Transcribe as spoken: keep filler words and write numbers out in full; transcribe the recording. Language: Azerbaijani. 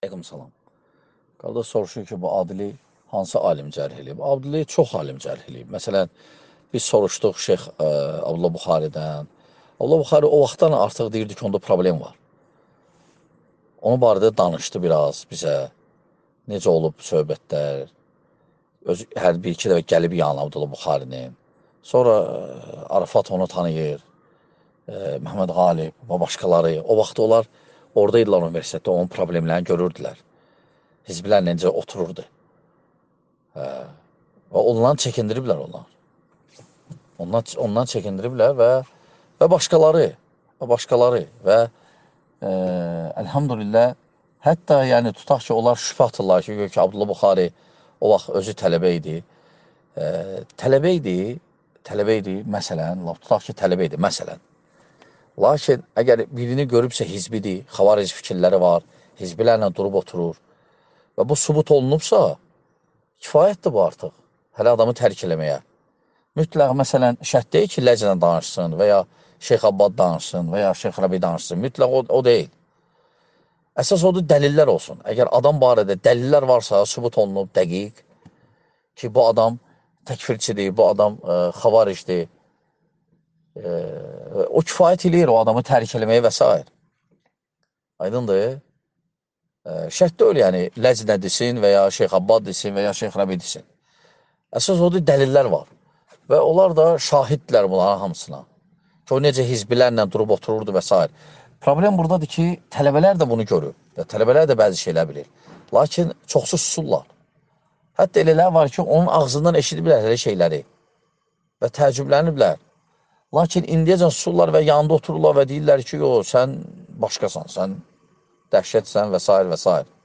Aleyküm salam. Qardaş soruşur ki, bu Adili hansı alim cərh eləyib? Adili çox alim cərh eləyib. Məsələn, biz soruşduq Şeyx ə, Abdullah Buxaridən. Abdullah Buxari o vaxtdan artıq deyirdi ki, onda problem var. Onun barədə danışdı biraz bizə. Necə olub söhbətlər. Öz, hər bir-iki dəfə gəlib yanına Abdullah Buxarinin. Sonra ə, Arafat onu tanıyır. Ə, Məhəmməd Qalib və başqaları. O vaxt onlar oradaydılar universitetdə, onun problemlərini görürdülər. Hizblər necə otururdu. Hə. Və ondan çəkindiriblər onlar. Ondan, ondan çəkindiriblər və və başqaları, və başqaları və e, əlhamdülillah, hətta yəni tutaq ki, onlar şübhə atırlar ki, ki, Abdullah Buxari o vaxt özü tələbə idi. E, tələbə idi, tələbə idi, məsələn, tutaq ki, tələbə idi, məsələn. Lakin əgər birini görübsə hizbidir, xavaric fikirləri var, hizbilərlə durub oturur və bu sübut olunubsa, kifayətdir bu artıq, hələ adamı tərk eləməyə. Mütləq, məsələn, şərt deyil ki, Ləcnə danışsın və ya Şeyx Abbad danışsın və ya Şeyx Rəbi danışsın. Mütləq o, o deyil. Əsas odur, dəlillər olsun. Əgər adam barədə dəlillər varsa, sübut olunub, dəqiq ki, bu adam təkfirçidir, bu adam ə, xavaricdir, ə, o kifayət eləyir o adamı tərk eləməyə və s. Aydındır. Şərt deyil, yəni, Ləcnə desin və ya Şeyx Abbad desin və ya Şeyx Rəbi desin. Əsas odur, dəlillər var. Və onlar da şahiddirlər bunların hamısına. Ki, o necə hizbilərlə durub otururdu və s. Problem buradadır ki, tələbələr də bunu görür. Və tələbələr də bəzi şeylər bilir. Lakin çoxsu susurlar. Hətta elələr var ki, onun ağzından eşidiblər elə şeyləri. Və təəccübləniblər. Lakin indiyəcən susurlar və yanında otururlar və deyirlər ki, yox, sən başqasan, sən dəhşətsən və s. və s.